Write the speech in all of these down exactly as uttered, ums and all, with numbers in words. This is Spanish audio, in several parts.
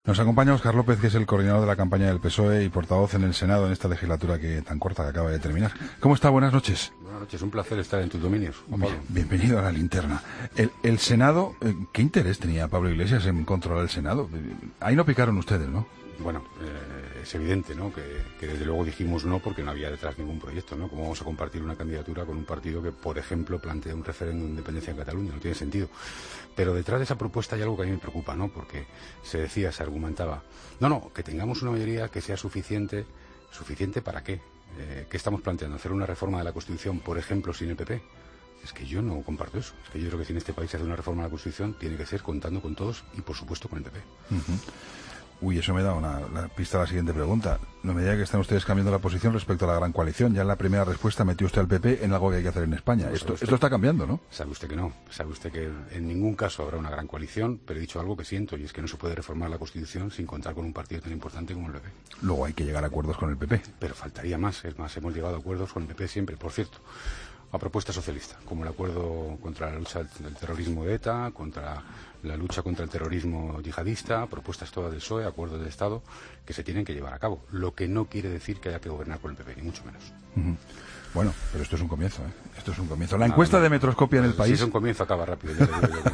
Nos acompaña Óscar López, que es el coordinador de la campaña del P S O E y portavoz en el Senado en esta legislatura que tan corta que acaba de terminar. ¿Cómo está? Buenas noches. Buenas noches, un placer estar en tus dominios, Juan Pablo. Bien, bienvenido a la linterna. El, el Senado, ¿qué interés tenía Pablo Iglesias en controlar el Senado? Ahí no picaron ustedes, ¿no? Bueno, eh, es evidente, ¿no?, que, que desde luego dijimos no porque no había detrás ningún proyecto, ¿no? ¿Cómo vamos a compartir una candidatura con un partido que, por ejemplo, plantea un referéndum de independencia en Cataluña? No tiene sentido. Pero detrás de esa propuesta hay algo que a mí me preocupa, ¿no? Porque se decía, se argumentaba, no, no, que tengamos una mayoría que sea suficiente. ¿Suficiente para qué? Eh, ¿Qué estamos planteando? ¿Hacer una reforma de la Constitución, por ejemplo, sin el P P? Es que yo no comparto eso. Es que yo creo que si en este país se hace una reforma de la Constitución, tiene que ser contando con todos y, por supuesto, con el P P. Uh-huh. Uy, eso me da una la pista a la siguiente pregunta. No me diga que están ustedes cambiando la posición respecto a la gran coalición. Ya en la primera respuesta metió usted al P P en algo que hay que hacer en España. No, esto, esto está cambiando, ¿no? Sabe usted que no. Sabe usted que en ningún caso habrá una gran coalición, pero he dicho algo que siento, y es que no se puede reformar la Constitución sin contar con un partido tan importante como el P P. Luego hay que llegar a acuerdos con el P P. Pero faltaría más. Es más, hemos llegado a acuerdos con el P P siempre, por cierto. A propuesta socialista, como el acuerdo contra la lucha del terrorismo de ETA, contra la lucha contra el terrorismo yihadista, propuestas todas del P S O E, acuerdos del Estado, que se tienen que llevar a cabo. Lo que no quiere decir que haya que gobernar con el P P, ni mucho menos. Uh-huh. Bueno, pero esto es un comienzo, ¿eh? Esto es un comienzo. La encuesta de Metroscopia en el país... Si es un comienzo, acaba rápido. Ya te digo yo que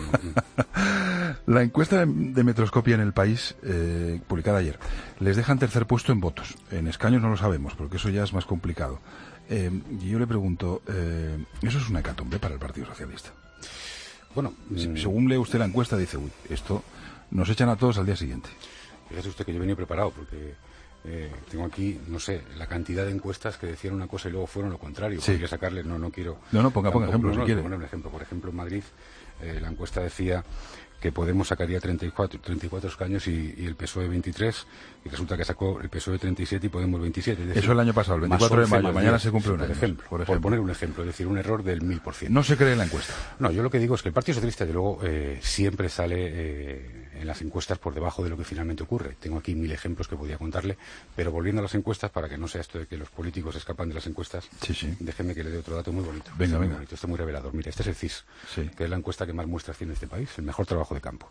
no. La encuesta de Metroscopia en el país, eh, publicada ayer, les deja en tercer puesto en votos. En escaños no lo sabemos, porque eso ya es más complicado. Eh, y yo le pregunto, eh, ¿eso es una hecatombe para el Partido Socialista? Bueno, si, mmm... según lee usted la encuesta, dice, uy, esto nos echan a todos al día siguiente. Fíjese usted que yo venía preparado, porque eh, tengo aquí, no sé, la cantidad de encuestas que decían una cosa y luego fueron lo contrario. Sí. Podría sacarles, no, no quiero... No, no, ponga, ponga ejemplo, no, no, si quiere. Poner un ejemplo. Por ejemplo, en Madrid, eh, la encuesta decía que Podemos sacaría treinta y cuatro escaños y, y el P S O E veintitrés, y resulta que sacó el P S O E treinta y siete y Podemos veintisiete. Es decir, eso el año pasado, el veinticuatro de mayo, mañana se cumple un año. Por ejemplo, por, ejemplo. por poner un ejemplo, es decir, un error del mil por ciento. No se cree en la encuesta. No, yo lo que digo es que el Partido Socialista, de luego, eh, siempre sale eh, en las encuestas por debajo de lo que finalmente ocurre. Tengo aquí mil ejemplos que podía contarle, pero volviendo a las encuestas, para que no sea esto de que los políticos escapan de las encuestas, sí, sí. Déjeme que le dé otro dato muy bonito. Venga, muy venga. bonito, esto es muy revelador. Mira, este es el C I S, sí. que es la encuesta que más muestras tiene este país, el mejor trabajo de campo.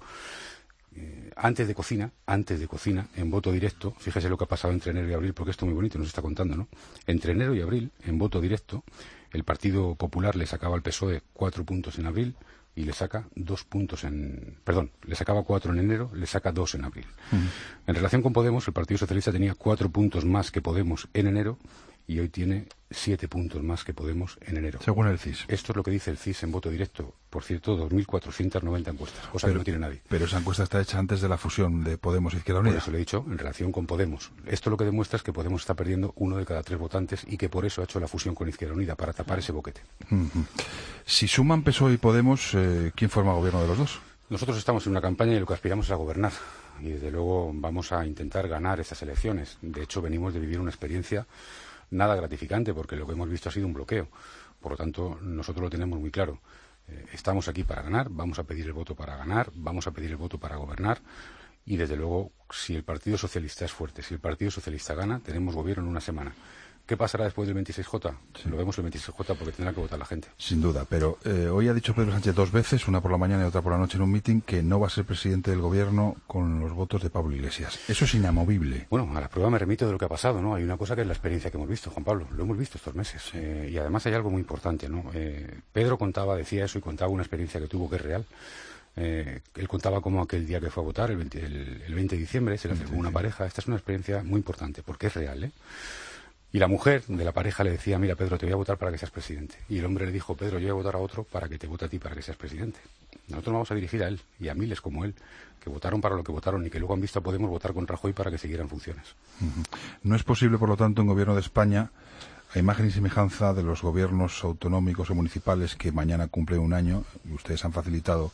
Eh, antes de cocina, antes de cocina, en voto directo, fíjese lo que ha pasado entre enero y abril, porque esto es muy bonito, nos está contando, ¿no? Entre enero y abril, en voto directo, el Partido Popular le sacaba al P S O E cuatro puntos en abril y le saca dos puntos en... Perdón, le sacaba cuatro en enero, le saca dos en abril. Uh-huh. En relación con Podemos, el Partido Socialista tenía cuatro puntos más que Podemos en enero y hoy tiene siete puntos más que Podemos en enero. Según el C I S. Esto es lo que dice el C I S en voto directo. Por cierto, dos mil cuatrocientas noventa encuestas, cosa pero, que no tiene nadie. Pero esa encuesta está hecha antes de la fusión de Podemos e Izquierda Unida. Por eso le he dicho, en relación con Podemos. Esto lo que demuestra es que Podemos está perdiendo uno de cada tres votantes y que por eso ha hecho la fusión con Izquierda Unida, para tapar ese boquete. Uh-huh. Si suman P S O E y Podemos, eh, ¿quién forma gobierno de los dos? Nosotros estamos en una campaña y lo que aspiramos es a gobernar. Y desde luego vamos a intentar ganar estas elecciones. De hecho, venimos de vivir una experiencia nada gratificante, porque lo que hemos visto ha sido un bloqueo. Por lo tanto, nosotros lo tenemos muy claro. Eh, estamos aquí para ganar, vamos a pedir el voto para ganar, vamos a pedir el voto para gobernar, y desde luego, si el Partido Socialista es fuerte, si el Partido Socialista gana, tenemos gobierno en una semana. ¿Qué pasará después del veintiséis J? Sí. Lo vemos el veintiséis J porque tendrá que votar la gente. Sin duda, pero eh, hoy ha dicho Pedro Sánchez dos veces, una por la mañana y otra por la noche en un mitin, que no va a ser presidente del gobierno con los votos de Pablo Iglesias. Eso es inamovible. Bueno, a la prueba me remito de lo que ha pasado, ¿no? Hay una cosa que es la experiencia que hemos visto, Juan Pablo. Lo hemos visto estos meses. Sí. Eh, y además hay algo muy importante, ¿no? Eh, Pedro contaba, decía eso y contaba una experiencia que tuvo que es real. Eh, él contaba cómo aquel día que fue a votar, el veinte, el, el veinte de diciembre, se le acercó una pareja. Esta es una experiencia muy importante porque es real, ¿eh? Y la mujer de la pareja le decía, mira, Pedro, te voy a votar para que seas presidente. Y el hombre le dijo, Pedro, yo voy a votar a otro para que te vote a ti para que seas presidente. Nosotros nos vamos a dirigir a él y a miles como él, que votaron para lo que votaron y que luego han visto a Podemos votar con Rajoy para que siguieran funciones. Uh-huh. No es posible, por lo tanto, un gobierno de España, a imagen y semejanza de los gobiernos autonómicos o municipales que mañana cumplen un año, y ustedes han facilitado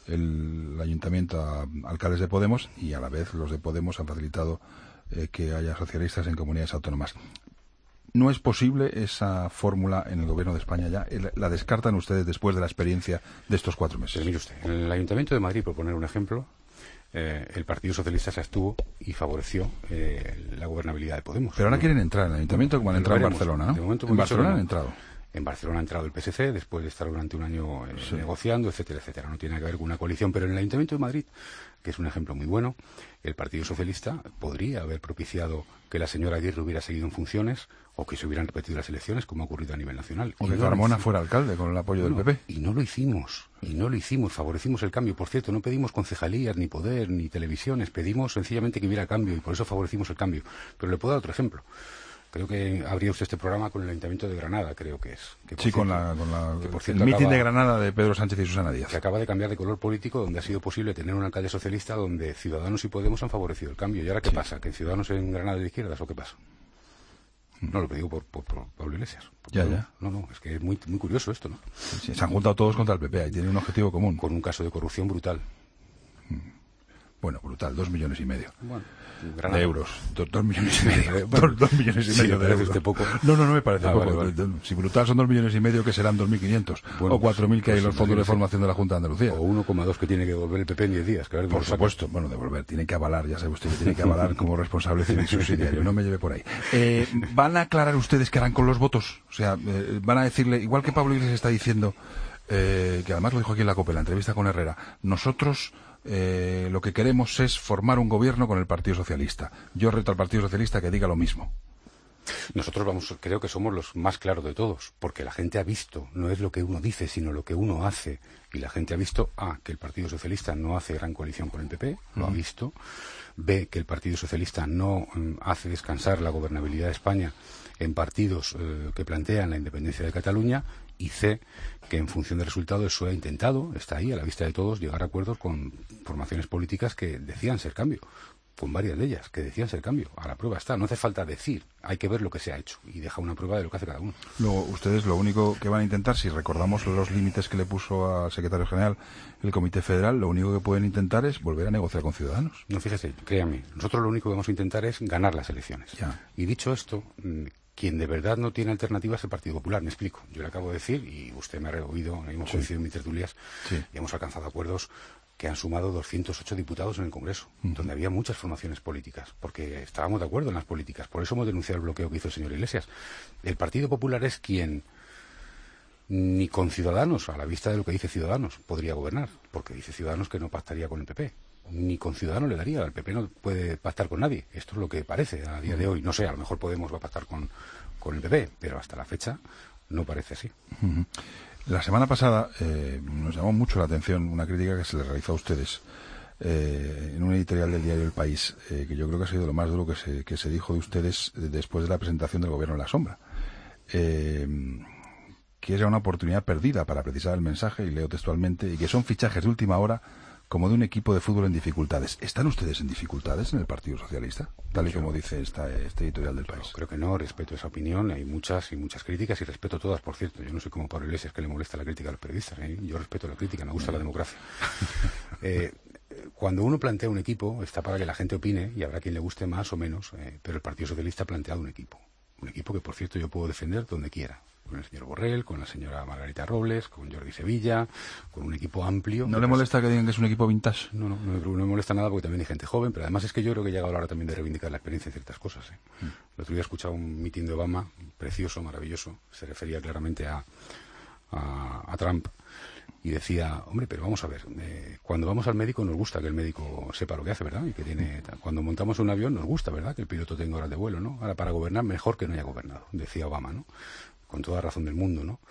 el ayuntamiento a alcaldes de Podemos y a la vez los de Podemos han facilitado eh, que haya socialistas en comunidades autónomas. ¿No es posible esa fórmula en el gobierno de España ya? ¿La descartan ustedes después de la experiencia de estos cuatro meses? Pues mire usted, en el Ayuntamiento de Madrid, por poner un ejemplo, eh, el Partido Socialista se abstuvo y favoreció eh, la gobernabilidad de Podemos. Pero ahora quieren entrar en el Ayuntamiento como han entrado en Barcelona, ¿no? De momento en Barcelona no. han entrado. En Barcelona ha entrado el P S C, después de estar durante un año eh, sí. negociando, etcétera, etcétera. No tiene que ver con una coalición, pero en el Ayuntamiento de Madrid, que es un ejemplo muy bueno, el Partido Socialista podría haber propiciado que la señora Aguirre hubiera seguido en funciones o que se hubieran repetido las elecciones, como ha ocurrido a nivel nacional. O que Carmona fuera alcalde con el apoyo no, del P P. Y no lo hicimos, y no lo hicimos, favorecimos el cambio. Por cierto, no pedimos concejalías, ni poder, ni televisiones, pedimos sencillamente que hubiera cambio, y por eso favorecimos el cambio. Pero le puedo dar otro ejemplo. Creo que abría usted este programa con el Ayuntamiento de Granada, creo que es. Que sí, cierto, con la, con la que por el cierto mitin acaba, de Granada de Pedro Sánchez y Susana Díaz. Que acaba de cambiar de color político, donde ha sido posible tener un alcalde socialista, donde Ciudadanos y Podemos han favorecido el cambio. ¿Y ahora qué sí. pasa? ¿Que Ciudadanos en Granada es de izquierdas o qué pasa? No, lo digo por, por, por Pablo Iglesias. Por ya, Pablo. ya. No, no, es que es muy, muy curioso esto, ¿no? Sí, sí, se han juntado todos contra el P P, ahí tienen un objetivo común. Con un caso de corrupción brutal. Bueno, brutal, dos millones y medio. Bueno, de euros. Dos, dos millones y medio. Bueno, dos, dos millones y sí, medio de euros. Usted poco. No, no, no me parece ah, poco. Vale, vale. Si brutal son dos millones y medio, que serán dos mil quinientos. Bueno, o cuatro mil que hay en los fondos de formación de la Junta de Andalucía. O uno coma dos que tiene que devolver el P P en diez días. Claro, por supuesto. Bueno, devolver. Tiene que avalar, ya sabe usted, que tiene que avalar como responsable civil subsidiario. No me lleve por ahí. Eh, ¿Van a aclarar ustedes qué harán con los votos? O sea, eh, van a decirle, igual que Pablo Iglesias está diciendo, eh, que además lo dijo aquí en la COPE, en la entrevista con Herrera, nosotros... Eh, lo que queremos es formar un gobierno con el Partido Socialista. Yo reto al Partido Socialista que diga lo mismo. Nosotros vamos, creo que somos los más claros de todos, porque la gente ha visto, no es lo que uno dice, sino lo que uno hace. Y la gente ha visto, A, que el Partido Socialista no hace gran coalición con el P P, lo uh-huh. ha visto. B, que el Partido Socialista no um, hace descansar la gobernabilidad de España en partidos eh, que plantean la independencia de Cataluña. Y C, que en función del resultado el P S O E ha intentado, está ahí a la vista de todos, llegar a acuerdos con formaciones políticas que decían ser cambio, con varias de ellas que decían ser cambio. A la prueba está, no hace falta decir, hay que ver lo que se ha hecho y deja una prueba de lo que hace cada uno. Luego, ustedes lo único que van a intentar, si recordamos los límites que le puso al secretario general el Comité Federal, lo único que pueden intentar es volver a negociar con Ciudadanos. No, fíjese, créame, nosotros lo único que vamos a intentar es ganar las elecciones. Ya. Y dicho esto... Quien de verdad no tiene alternativa es el Partido Popular, me explico. Yo le acabo de decir, y usted me ha reoído, hemos sí. coincidido en mis tertulias, sí. y hemos alcanzado acuerdos que han sumado doscientos ocho diputados en el Congreso, uh-huh. donde había muchas formaciones políticas, porque estábamos de acuerdo en las políticas. Por eso hemos denunciado el bloqueo que hizo el señor Iglesias. El Partido Popular es quien, ni con Ciudadanos, a la vista de lo que dice Ciudadanos, podría gobernar, porque dice Ciudadanos que no pactaría con el P P. Ni con Ciudadanos le daría, el P P no puede pactar con nadie, esto es lo que parece a día de hoy, no sé, a lo mejor Podemos va a pactar con, con el P P, pero hasta la fecha no parece así. Uh-huh. La semana pasada eh, nos llamó mucho la atención una crítica que se le realizó a ustedes eh, en un editorial del diario El País, eh, que yo creo que ha sido lo más duro que se, que se dijo de ustedes después de la presentación del Gobierno en la Sombra, eh, que era una oportunidad perdida para precisar el mensaje, y leo textualmente, y que son fichajes de última hora como de un equipo de fútbol en dificultades. ¿Están ustedes en dificultades en el Partido Socialista? Tal y como dice esta, este editorial del País. Creo que no, respeto esa opinión. Hay muchas y muchas críticas y respeto todas, por cierto. Yo no soy como Pablo Iglesias, que le molesta la crítica a los periodistas, ¿eh? Yo respeto la crítica, me gusta la democracia. eh, cuando uno plantea un equipo, está para que la gente opine, y habrá quien le guste más o menos, eh, pero el Partido Socialista ha planteado un equipo. Un equipo que, por cierto, yo puedo defender donde quiera. Con el señor Borrell, con la señora Margarita Robles, con Jordi Sevilla, con un equipo amplio. ¿No le molesta que digan que es un equipo vintage? No, no, no me, no me molesta nada, porque también hay gente joven, pero además es que yo creo que llega la hora también de reivindicar la experiencia en ciertas cosas. ¿eh? Mm. El otro día he escuchado un mitin de Obama, precioso, maravilloso, se refería claramente a, a, a Trump, y decía, hombre, pero vamos a ver, eh, cuando vamos al médico nos gusta que el médico sepa lo que hace, ¿verdad? Y que tiene, cuando montamos un avión nos gusta, ¿verdad?, que el piloto tenga horas de vuelo, ¿no? Ahora, para gobernar, mejor que no haya gobernado, decía Obama, ¿no? Con toda razón del mundo, ¿no?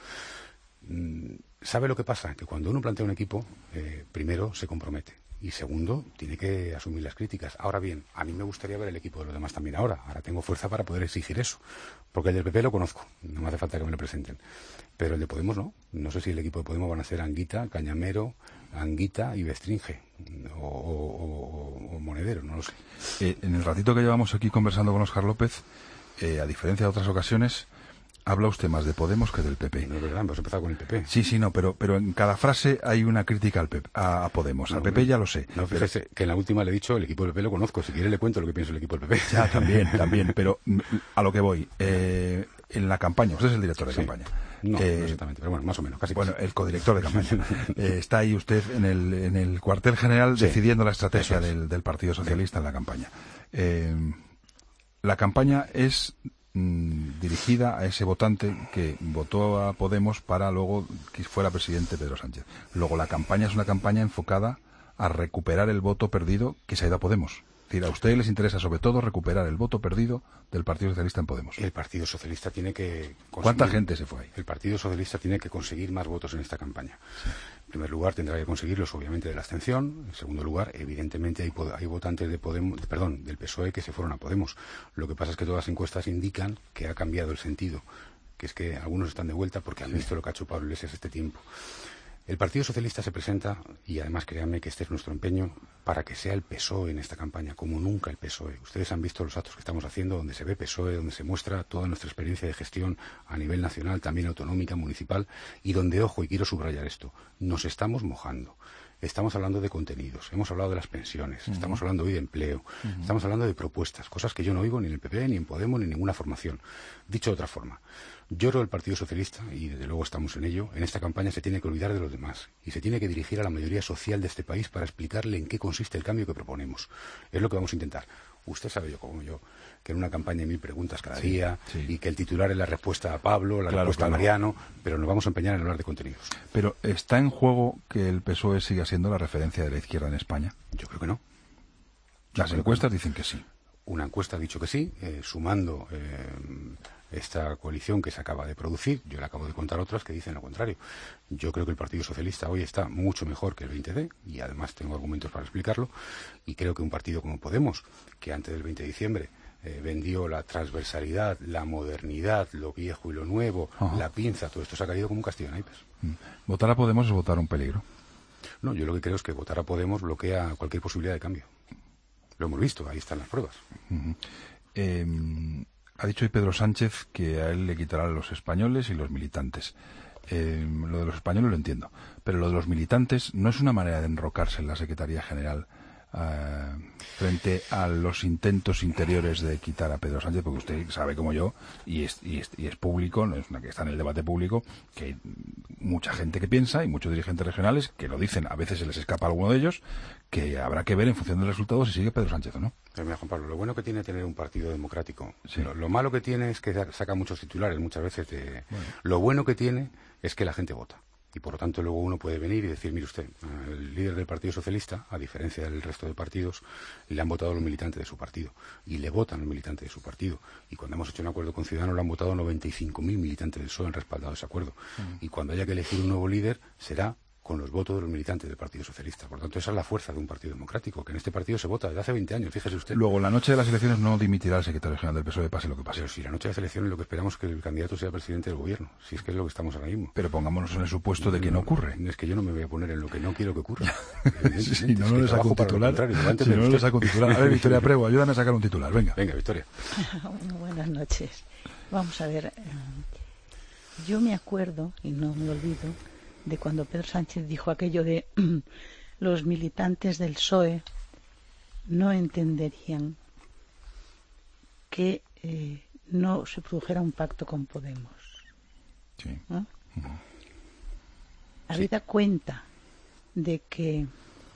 ¿Sabe lo que pasa? Que cuando uno plantea un equipo, eh, primero se compromete, y segundo, tiene que asumir las críticas. Ahora bien, a mí me gustaría ver el equipo de los demás también ahora. Ahora tengo fuerza para poder exigir eso, porque el del P P lo conozco, no me hace falta que me lo presenten. Pero el de Podemos no. No sé si el equipo de Podemos van a ser Anguita, Cañamero, Anguita y Bestringe, o, o, o Monedero, no lo sé. Eh, en el ratito que llevamos aquí conversando con Óscar López, eh, a diferencia de otras ocasiones, habla usted más de Podemos que del P P. No es verdad, hemos empezado con el P P. Sí, sí, no, pero pero en cada frase hay una crítica al P P, a, a Podemos. No, al P P ya lo sé. No, fíjese pero... que en la última le he dicho, el equipo del P P lo conozco. Si quiere le cuento lo que pienso del equipo del P P. Ya, también, también. Pero a lo que voy. Eh, en la campaña, usted es el director de sí. campaña. No, eh, no exactamente, pero bueno, más o menos, casi. Bueno, el codirector de campaña. eh, está ahí usted en el, en el cuartel general sí. decidiendo la estrategia del, del Partido Socialista sí. en la campaña. Eh, la campaña es mmm, dirigida a ese votante que votó a Podemos para luego que fuera presidente Pedro Sánchez. Luego la campaña es una campaña enfocada a recuperar el voto perdido que se ha ido a Podemos. Es decir, a ustedes les interesa sobre todo recuperar el voto perdido del Partido Socialista en Podemos. El Partido Socialista tiene que conseguir... ¿Cuánta gente se fue ahí? El Partido Socialista tiene que conseguir más votos en esta campaña. Sí. En primer lugar, tendrá que conseguirlos, obviamente, de la abstención. En segundo lugar, evidentemente, hay, hay votantes de Podemos, perdón, del P S O E que se fueron a Podemos. Lo que pasa es que todas las encuestas indican que ha cambiado el sentido, que es que algunos están de vuelta porque han sí. visto lo que ha hecho Pablo Iglesias este tiempo. El Partido Socialista se presenta, y además créanme que este es nuestro empeño, para que sea el P S O E en esta campaña, como nunca el P S O E. Ustedes han visto los actos que estamos haciendo, donde se ve P S O E, donde se muestra toda nuestra experiencia de gestión a nivel nacional, también autonómica, municipal, y donde, ojo, y quiero subrayar esto, nos estamos mojando. Estamos hablando de contenidos, hemos hablado de las pensiones, uh-huh. estamos hablando hoy de empleo, uh-huh. estamos hablando de propuestas, cosas que yo no oigo ni en el P P, ni en Podemos, ni en ninguna formación. Dicho de otra forma, yo creo que el Partido Socialista, y desde luego estamos en ello, en esta campaña se tiene que olvidar de los demás y se tiene que dirigir a la mayoría social de este país para explicarle en qué consiste el cambio que proponemos. Es lo que vamos a intentar. Usted sabe yo como yo que en una campaña hay mil preguntas cada sí, día sí. y que el titular es la respuesta a Pablo, la claro, respuesta claro. a Mariano, pero nos vamos a empeñar en hablar de contenidos. Pero ¿está en juego que el P S O E siga siendo la referencia de la izquierda en España? Yo creo que no. Las encuestas dicen que sí. Una encuesta ha dicho que sí, eh, sumando eh, esta coalición que se acaba de producir. Yo le acabo de contar otras que dicen lo contrario. Yo creo que el Partido Socialista hoy está mucho mejor que el veinte D, y además tengo argumentos para explicarlo, y creo que un partido como Podemos, que antes del veinte de diciembre eh, vendió la transversalidad, la modernidad, lo viejo y lo nuevo, Ajá. la pinza, todo esto se ha caído como un castillo de naipes. ¿Votar a Podemos es votar un peligro? No, yo lo que creo es que votar a Podemos bloquea cualquier posibilidad de cambio. Lo hemos visto, ahí están las pruebas. Uh-huh. Eh, ha dicho hoy Pedro Sánchez que a él le quitarán los españoles y los militantes. Eh, lo de los españoles lo entiendo, pero lo de los militantes no es una manera de enrocarse en la Secretaría General uh, frente a los intentos interiores de quitar a Pedro Sánchez, porque usted sabe como yo, y es, y es, y es público, no es una que está en el debate público, que hay mucha gente que piensa y muchos dirigentes regionales que lo dicen, a veces se les escapa alguno de ellos, que habrá que ver en función del resultado si sigue Pedro Sánchez o no. Pero mira, Juan Pablo, lo bueno que tiene tener un partido democrático, sí. lo, lo malo que tiene es que saca muchos titulares muchas veces. De, bueno. Lo bueno que tiene es que la gente vota. Y por lo tanto luego uno puede venir y decir, mire usted, el líder del Partido Socialista, a diferencia del resto de partidos, le han votado los militantes de su partido. Y le votan los militantes de su partido. Y cuando hemos hecho un acuerdo con Ciudadanos, le han votado noventa y cinco mil militantes del P S O E, han respaldado ese acuerdo. Uh-huh. Y cuando haya que elegir un nuevo líder, será con los votos de los militantes del Partido Socialista. Por lo tanto, esa es la fuerza de un partido democrático, que en este partido se vota desde hace veinte años, fíjese usted. Luego, la noche de las elecciones no dimitirá el secretario general del P S O E, pase lo que pase. Pero si la noche de las elecciones lo que esperamos es que el candidato sea presidente del gobierno, si es que es lo que estamos ahora mismo. Pero pongámonos en el supuesto de que no, no ocurre. Es que yo no me voy a poner en lo que no quiero que ocurra. Si no, no le saco un titular. Si no, no le saco un titular. A ver, Victoria Prego, ayúdame a sacar un titular, venga. Venga, Victoria. Buenas noches. Vamos a ver, yo me acuerdo, y no me olvido, de cuando Pedro Sánchez dijo aquello de los militantes del P S O E no entenderían que eh, no se produjera un pacto con Podemos. Sí. ¿No? Uh-huh. Habida sí. cuenta de que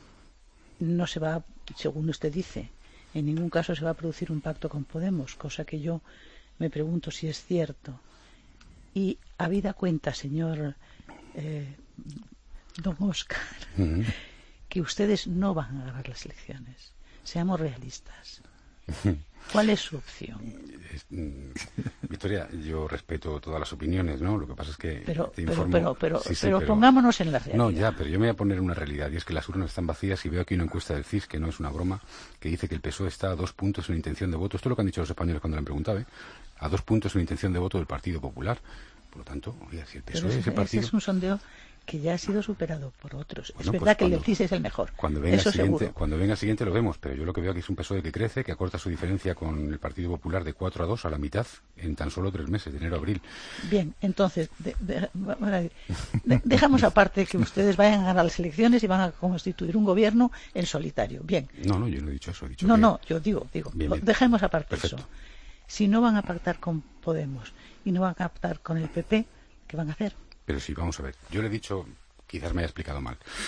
no se va, según usted dice, en ningún caso se va a producir un pacto con Podemos, cosa que yo me pregunto si es cierto. Y habida cuenta, señor Eh, don Óscar, uh-huh. que ustedes no van a ganar las elecciones. Seamos realistas. ¿Cuál es su opción? Victoria, yo respeto todas las opiniones, ¿no? Lo que pasa es que pero, te pero, informo... Pero, pero, sí, sí, pero, pero pongámonos en la realidad. No, ya, pero yo me voy a poner una realidad, y es que las urnas están vacías y veo aquí una encuesta del C I S, que no es una broma, que dice que el P S O E está a dos puntos en la intención de voto. Esto es lo que han dicho los españoles cuando le han preguntado, ¿eh? A dos puntos en la intención de voto del Partido Popular. Por lo tanto, oiga, si el P S O E pero es ese partido... Ese es un sondeo que ya ha sido superado por otros. Bueno, es verdad pues que cuando, el C I S es el mejor. Cuando venga, Eso el siguiente, seguro. cuando venga el siguiente lo vemos, pero yo lo que veo aquí es un P S O E que crece, que acorta su diferencia con el Partido Popular de cuatro a dos a la mitad en tan solo tres meses, de enero a abril. Bien, entonces, de, de, de, dejamos aparte que ustedes vayan a ganar las elecciones y van a constituir un gobierno en solitario. Bien. No, no, yo no he dicho eso. He dicho no, que... no, yo digo, digo, bien, bien. Dejemos aparte Perfecto. Eso. Si no van a pactar con Podemos y no van a pactar con el P P, ¿qué van a hacer? Pero sí, vamos a ver. Yo le he dicho, quizás me haya explicado mal.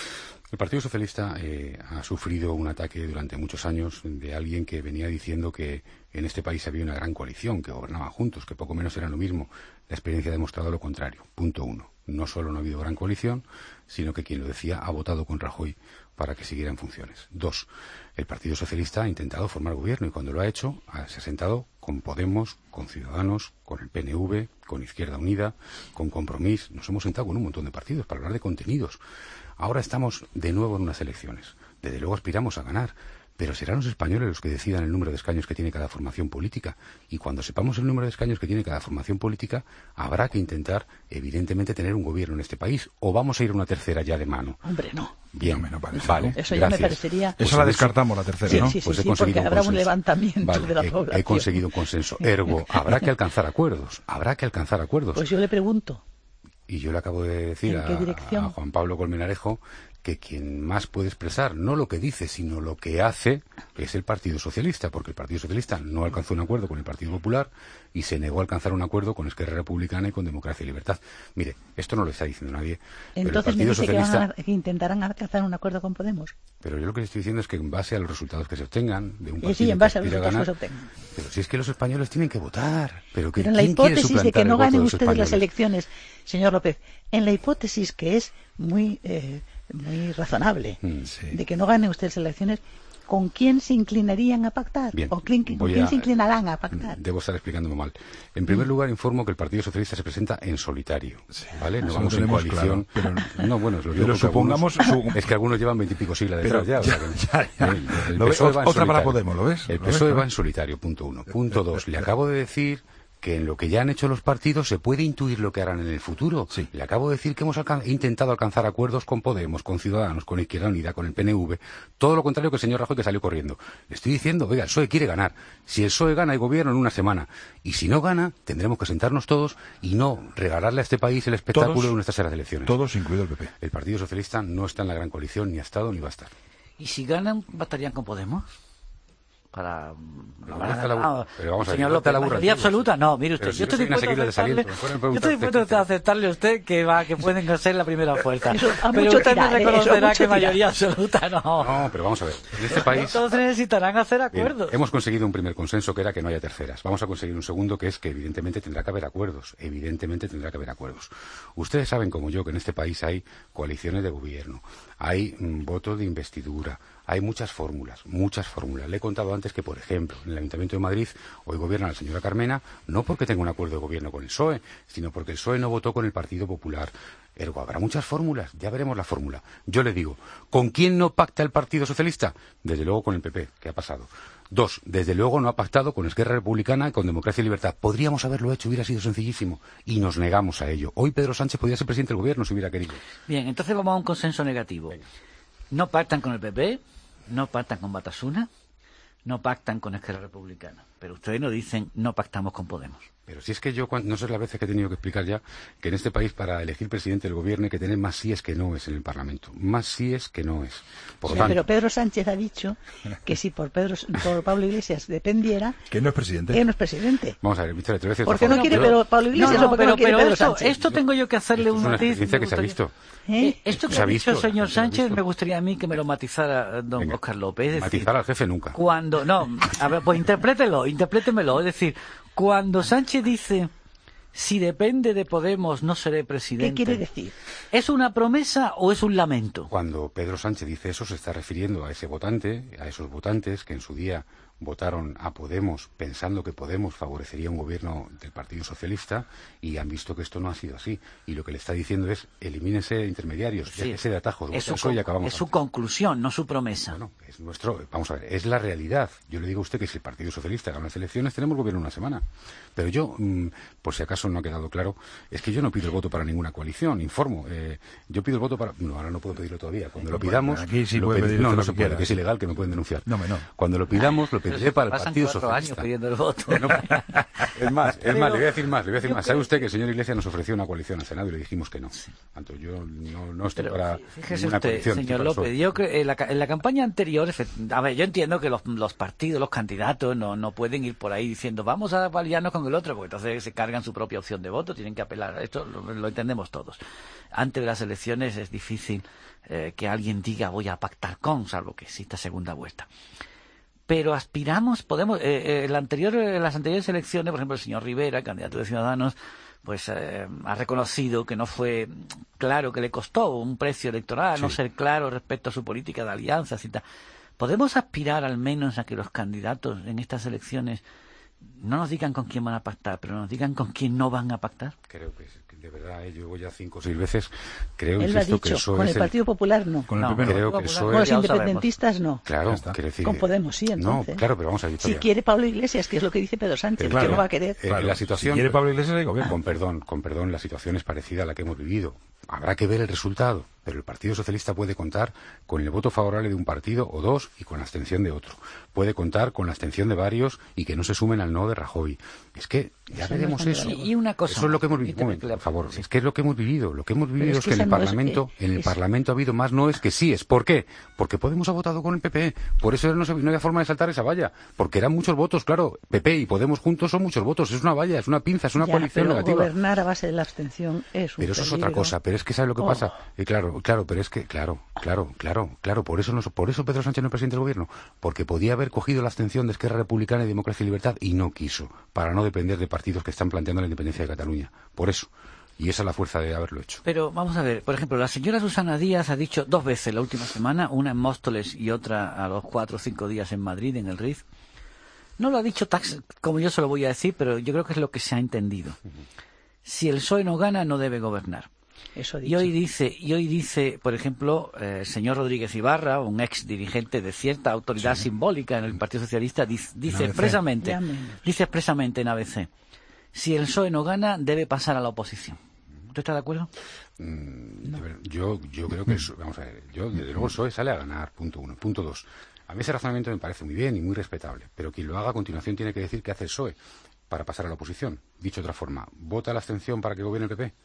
El Partido Socialista eh, ha sufrido un ataque durante muchos años de alguien que venía diciendo que en este país había una gran coalición, que gobernaba juntos, que poco menos era lo mismo. La experiencia ha demostrado lo contrario. Punto uno. No solo no ha habido gran coalición, sino que quien lo decía ha votado con Rajoy para que siguiera en funciones. Dos, el Partido Socialista ha intentado formar gobierno y cuando lo ha hecho se ha sentado con Podemos, con Ciudadanos, con el P N V, con Izquierda Unida, con Compromís. Nos hemos sentado con un montón de partidos para hablar de contenidos. Ahora estamos de nuevo en unas elecciones. Desde luego aspiramos a ganar, pero serán los españoles los que decidan el número de escaños que tiene cada formación política. Y cuando sepamos el número de escaños que tiene cada formación política, habrá que intentar, evidentemente, tener un gobierno en este país. ¿O vamos a ir a una tercera ya de mano? Hombre, no. Bien, no, no parece, vale. Eso ya gracias. me parecería... Pues esa la descartamos, la tercera, sí, ¿no? Sí, sí, pues he sí, conseguido porque un habrá consenso. un levantamiento Vale, de la he, población. he conseguido un consenso. Ergo, habrá que alcanzar acuerdos. Habrá que alcanzar acuerdos. Pues yo le pregunto. Y yo le acabo de decir ¿En qué a, dirección? a Juan Pablo Colmenarejo que quien más puede expresar, no lo que dice, sino lo que hace, es el Partido Socialista, porque el Partido Socialista no alcanzó un acuerdo con el Partido Popular y se negó a alcanzar un acuerdo con Esquerra Republicana y con Democracia y Libertad. Mire, esto no lo está diciendo nadie. Entonces pero el me Partido dice Socialista, que, van a, que intentarán alcanzar un acuerdo con Podemos. Pero yo lo que le estoy diciendo es que en base a los resultados que se obtengan de un Y partido sí, en base a que los aspira a resultados que ganar, se obtengan. pero si es que los españoles tienen que votar. Pero, que, Pero en la ¿quién quiere hipótesis de suplantar que el no voto de ganen los ustedes las españoles? elecciones, señor López, en la hipótesis que es muy eh, muy razonable, Mm, sí. de que no ganen ustedes las elecciones, ¿con quién se inclinarían a pactar? Bien, ¿O quién, con voy quién a- se inclinarán a pactar? Debo estar explicándome mal. En primer lugar, informo que el Partido Socialista se presenta en solitario. ¿Vale? No eso vamos lo en tenemos coalición. claro, No, bueno, os lo digo pero porque supongamos- algunos- su- es que algunos llevan veintipico siglas Pero detrás ya. ya, o sea que- ya, ya. el- el Lo P S O E ves, va en otra para solitario. Podemos, ¿lo ves? El ¿Lo P S O E ves, va no? en solitario, punto uno. Punto dos, le acabo de decir que en lo que ya han hecho los partidos se puede intuir lo que harán en el futuro. Sí. Le acabo de decir que hemos alcan- intentado alcanzar acuerdos con Podemos, con Ciudadanos, con Izquierda Unida, con el P N V, todo lo contrario que el señor Rajoy que salió corriendo. Le estoy diciendo, oiga, el P S O E quiere ganar. Si el P S O E gana, hay gobierno en una semana. Y si no gana, tendremos que sentarnos todos y no regalarle a este país el espectáculo Todos- de unas terceras elecciones. Todos, incluido el P P. El Partido Socialista no está en la gran coalición, ni ha estado, ni va a estar. ¿Y si ganan, bastarían con Podemos? Para... Pero vamos a la bu- pero vamos a ver, señor vuelta López, a la burra, mayoría antiguos. absoluta, no, mire usted, Pero si yo yo estoy soy una dispuesto a seguidilla de aceptarle, Saliento, fuera me yo pregunta estoy dispuesto usted, a aceptarle a usted que va, que pueden ser la primera fuerza. Eso, a Pero mucho usted tirar, me ¿eh? Eso, a reconocerá mucho que tirar. mayoría absoluta no. No, pero vamos a ver. En este país Entonces necesitarán hacer bien, acuerdos. hemos conseguido un primer consenso que era que no haya terceras. Vamos a conseguir un segundo que es que evidentemente tendrá que haber acuerdos. Evidentemente tendrá que haber acuerdos. Ustedes saben como yo que en este país hay coaliciones de gobierno, hay mm, votos de investidura, hay muchas fórmulas, muchas fórmulas. Le he contado antes que, por ejemplo, en el Ayuntamiento de Madrid hoy gobierna la señora Carmena, no porque tenga un acuerdo de gobierno con el P S O E, sino porque el P S O E no votó con el Partido Popular. Ergo, habrá muchas fórmulas, ya veremos la fórmula. Yo le digo, ¿con quién no pacta el Partido Socialista? Desde luego con el P P, ¿qué ha pasado? Dos, desde luego no ha pactado con Esquerra Republicana y con Democracia y Libertad. Podríamos haberlo hecho, hubiera sido sencillísimo. Y nos negamos a ello. Hoy Pedro Sánchez podría ser presidente del gobierno si hubiera querido. Bien, entonces vamos a un consenso negativo. No pactan con el P P, no pactan con Batasuna, no pactan con Esquerra Republicana. Pero ustedes no dicen no pactamos con Podemos. Pero si es que yo, cuan- no sé las veces que he tenido que explicar ya, que en este país para elegir presidente del gobierno hay que tener más síes que no es en el Parlamento. Más síes que no es. Por lo Sí, tanto, pero Pedro Sánchez ha dicho que si por Pedro, por Pablo Iglesias dependiera, Que no es presidente. él no es presidente. vamos a ver, Victoria, te voy a decir ¿Por otra qué no forma. quiere Yo- Pedro, Pablo Iglesias No, o por qué pero, no quiere pero Pedro esto, Sánchez? esto tengo yo que hacerle Esto un es una matiz. experiencia me que se ha gustaría- visto. ¿Eh? Eh, Esto que Se ha ha dicho el visto, señor se ha Sánchez visto. me gustaría a mí que me lo matizara eh, don Venga, Óscar López. Es decir, matizar al jefe nunca. Cuando, no, a ver, pues interprételo, interprétemelo. Es decir, cuando Sánchez dice, si depende de Podemos no seré presidente. ¿Qué quiere decir? ¿Es una promesa o es un lamento? Cuando Pedro Sánchez dice eso, se está refiriendo a ese votante, a esos votantes que en su día votaron a Podemos pensando que Podemos favorecería un gobierno del Partido Socialista y han visto que esto no ha sido así. Y lo que le está diciendo es, elimínese intermediarios, Sí. déjese de atajos, Es vota su, eso y acabamos. es su antes. conclusión, no su promesa. Bueno, es nuestro, vamos a ver, es la realidad. Yo le digo a usted que si el Partido Socialista gana las elecciones, tenemos gobierno una semana. Pero yo, mmm, por si acaso no ha quedado claro, es que yo no pido el voto para ninguna coalición, informo. Eh, yo pido el voto para... No, ahora no puedo pedirlo todavía. Cuando lo Pues, pidamos... aquí sí lo puede pedi- pedir No, usted no lo se que puede, quiera. que es ilegal, que me pueden denunciar. No, hombre, no. Cuando lo pidamos, lo P para el Pasan Partido cuatro Socialista. años pidiendo el voto. No, es más, es Pero más, le voy a decir más, le voy a decir yo más. ¿Sabe creo- usted que el señor Iglesias nos ofreció una coalición al Senado y le dijimos que no? Tanto yo no, no estoy Pero para fíjese ninguna usted, coalición. estoy señor para el López, PSOE. yo creo en la, ca- en la campaña anterior, efect- a ver, yo entiendo que los, los partidos, los candidatos no, no pueden ir por ahí diciendo vamos a aliarnos con el otro, porque entonces se cargan su propia opción de voto, tienen que apelar. Esto lo, lo entendemos todos. Antes de las elecciones es difícil eh, que alguien diga voy a pactar con, salvo que exista segunda vuelta. Pero aspiramos, podemos, eh, eh, el anterior, en las anteriores elecciones, por ejemplo, el señor Rivera, candidato de Ciudadanos, pues eh, ha reconocido que no fue claro, que le costó un precio electoral, Sí. no ser claro respecto a su política de alianzas y tal. ¿Podemos aspirar al menos a que los candidatos en estas elecciones no nos digan con quién van a pactar, pero nos digan con quién no van a pactar? Creo que, que de verdad, eh, yo voy ya cinco o seis veces, creo, Él lo ha insisto, que dicho, el PSOE con es el el- Partido Popular no. Con el No, P P no. creo que el Popular, PSOE Con los ya lo sabemos. independentistas no. Claro, Ya está. quiero decir... Con que- Podemos sí, entonces. No, claro, pero vamos a ver, Si Victoria. quiere Pablo Iglesias, que es lo que dice Pedro Sánchez, Pero que claro, no va a querer. eh, Claro, la situación... si quiere Pablo Iglesias, le digo bien. Con perdón, con perdón, la situación es parecida a la que hemos vivido. Habrá que ver el resultado, pero el Partido Socialista puede contar con el voto favorable de un partido o dos y con la abstención de otro. Puede contar con la abstención de varios y que no se sumen al no de Rajoy. Es que ya Eso no veremos es eso. tan grave. Y una cosa Eso es lo que hemos más, vivido. permíteme que le- Por favor, sí. es que es lo que hemos vivido. Lo que hemos vivido es es que que en esa el no es- Parlamento, eh, en el es- Parlamento ha habido más noes que síes. ¿Por qué? Porque Podemos ha votado con el P P. Por eso no, se, no había forma de saltar esa valla. Porque eran muchos votos, claro. P P y Podemos juntos son muchos votos. Es una valla, es una pinza, es una Ya, coalición pero negativa. gobernar a base de la abstención es un Pero eso es otra peligro. cosa, pero es que ¿sabe lo que Oh. pasa? Y claro, claro, pero es que, claro, claro, claro, claro, por eso no, por eso Pedro Sánchez no es presidente del gobierno, porque podía haber cogido la abstención de Esquerra Republicana y Democracia y Libertad y no quiso, para no depender de partidos que están planteando la independencia de Cataluña. Por eso. Y esa es la fuerza de haberlo hecho. Pero vamos a ver, por ejemplo, la señora Susana Díaz ha dicho dos veces la última semana, una en Móstoles y otra a los cuatro o cinco días en Madrid, en el R I Z. No lo ha dicho tax, como yo se lo voy a decir, pero yo creo que es lo que se ha entendido. Si el P S O E no gana, no debe gobernar. Eso ha Y dicho. hoy dice, y hoy dice, por ejemplo, eh, el señor Rodríguez Ibarra, un ex dirigente de cierta autoridad simbólica en el Partido Socialista, dice, dice A B C. expresamente, Ya menos. dice expresamente en A B C, si el P S O E no gana, debe pasar a la oposición. ¿Usted está de acuerdo? Mm, de ver- yo, yo creo que eso, vamos a ver, yo desde luego el P S O E sale a ganar, punto uno. Punto dos. A mí ese razonamiento me parece muy bien y muy respetable, pero quien lo haga a continuación tiene que decir qué hace el P S O E para pasar a la oposición. Dicho de otra forma, ¿vota la abstención para que gobierne el P P?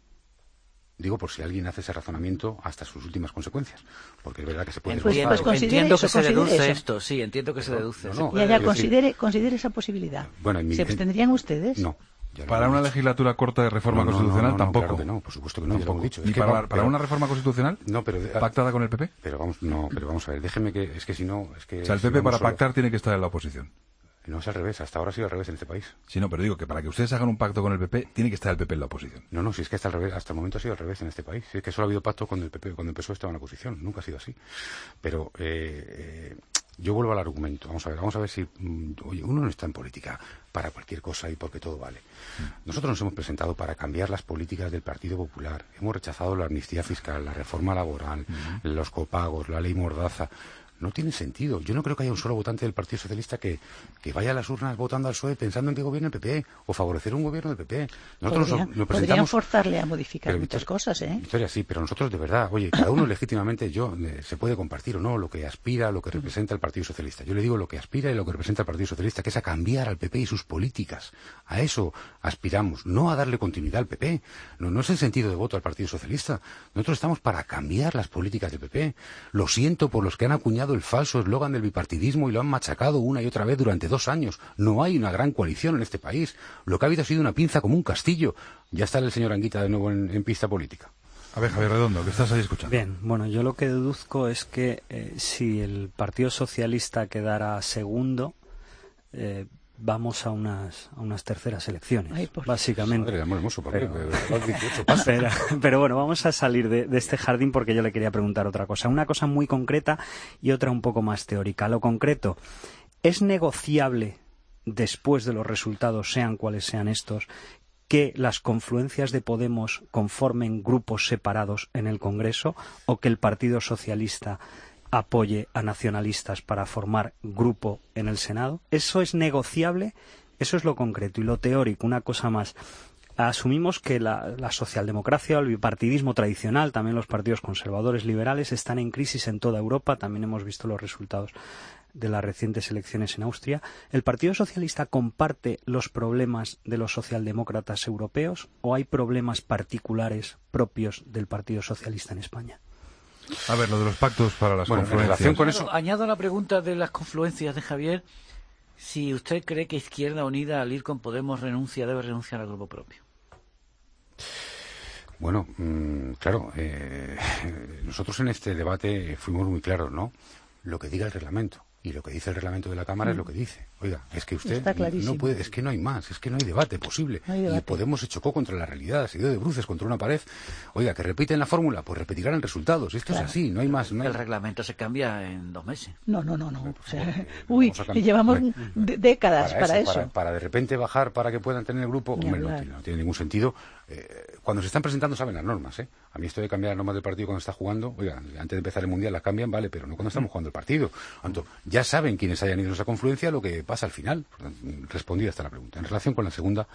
Digo por si alguien hace ese razonamiento hasta sus últimas consecuencias, porque es verdad que se puede Pues- esbozar- pues considere entiendo eso, que se considere deduce eso. esto, sí, entiendo que se deduce. no, Se no, puede Ya, ya, Es decir- considere, considere esa posibilidad. Bueno, en mi ¿Se licencia- abstendrían ustedes? No. ya lo Para hemos una dicho. legislatura corta de reforma No, no, no, constitucional, no, no, tampoco. claro que no, por supuesto que no, ya lo Tampoco. hemos dicho. Es Ni que para, va- la- para pero- una reforma constitucional No, pero... pactada con el P P. Pero vamos, no, pero vamos a ver, déjeme que... Es que si no... Es que O sea, el si P P vamos para solo- pactar tiene que estar en la oposición. No, es al revés, hasta ahora ha sido al revés en este país. Sí, no, pero digo que para que ustedes hagan un pacto con el P P, tiene que estar el P P en la oposición. No, no, si es que hasta, al revés, hasta el momento ha sido al revés en este país. Si es que solo ha habido pacto cuando el P P, cuando el P S O E estaba en la oposición. Nunca ha sido así. Pero eh, eh, yo vuelvo al argumento. Vamos a ver, vamos a ver si... mm, oye, uno no está en política para cualquier cosa y porque todo vale. Nosotros nos hemos presentado para cambiar las políticas del Partido Popular. Hemos rechazado la amnistía fiscal, la reforma laboral, los copagos, la ley Mordaza. No tiene sentido. Yo no creo que haya un solo votante del Partido Socialista que, que vaya a las urnas votando al P S O E pensando en que gobierne el P P o favorecer un gobierno del P P. Nosotros Podrían, nos, nos podrían presentamos... forzarle a modificar Pero, muchas Victoria, cosas, ¿eh? Victoria, sí, pero nosotros de verdad, oye, cada uno legítimamente, yo, eh, se puede compartir o no lo que aspira, lo que representa el Partido Socialista. Yo le digo lo que aspira y lo que representa el Partido Socialista, que es a cambiar al P P y sus políticas. A eso aspiramos, no a darle continuidad al P P. No, no es el sentido de voto al Partido Socialista. Nosotros estamos para cambiar las políticas del P P. Lo siento por los que han acuñado el falso eslogan del bipartidismo y lo han machacado una y otra vez durante dos años. No hay una gran coalición en este país. Lo que ha habido ha sido una pinza como un castillo. Ya está el señor Anguita de nuevo en, en pista política. A ver, Javier Redondo, que estás ahí escuchando. Bien, bueno, yo lo que deduzco es que eh, si el Partido Socialista quedara segundo, eh, vamos a unas, a unas terceras elecciones, Ay, por básicamente. Madre, amor hermoso, ¿para qué? Pero- Pero los dieciocho pasos. Pero, pero bueno, vamos a salir de, de este jardín porque yo le quería preguntar otra cosa. Una cosa muy concreta y otra un poco más teórica. Lo concreto, ¿es negociable, después de los resultados, sean cuales sean estos, que las confluencias de Podemos conformen grupos separados en el Congreso o que el Partido Socialista apoye a nacionalistas para formar grupo en el Senado? ¿Eso es negociable? Eso es lo concreto. Y lo teórico, una cosa más. Asumimos que la, la socialdemocracia o el bipartidismo tradicional, también los partidos conservadores liberales, están en crisis en toda Europa, también hemos visto los resultados. de las recientes elecciones en Austria. ¿El Partido Socialista comparte los problemas de los socialdemócratas europeos o hay problemas particulares propios del Partido Socialista en España? A ver, lo de los pactos para las bueno, confluencias. En relación con eso... Añado a la pregunta de las confluencias de Javier, si usted cree que Izquierda Unida al ir con Podemos renuncia, debe renunciar al grupo propio. Bueno, mmm, claro, eh, nosotros en este debate fuimos muy claros, ¿no? Lo que diga el reglamento. Y lo que dice el reglamento de la Cámara mm. es lo que dice. Oiga, es que usted no puede, es que no hay más, es que no hay debate posible. No hay debate. Y Podemos se chocó contra la realidad, se dio de bruces contra una pared. Oiga, que repiten la fórmula, pues repetirán resultados. Esto claro. es así, no hay más. No hay... El reglamento se cambia en dos meses. No, no, no, no. O sea, uy, llevamos de décadas para, para eso. eso. Para, para de repente bajar para que puedan tener el grupo, hombre, no, tiene, no tiene ningún sentido. Eh, cuando se están presentando saben las normas, ¿eh? A mí esto de cambiar las normas del partido cuando está jugando, oiga, antes de empezar el Mundial las cambian, vale, pero no cuando estamos jugando el partido. Tanto, ya saben quienes hayan ido a esa confluencia lo que pasa al final. Respondida está la pregunta. En relación con la segunda,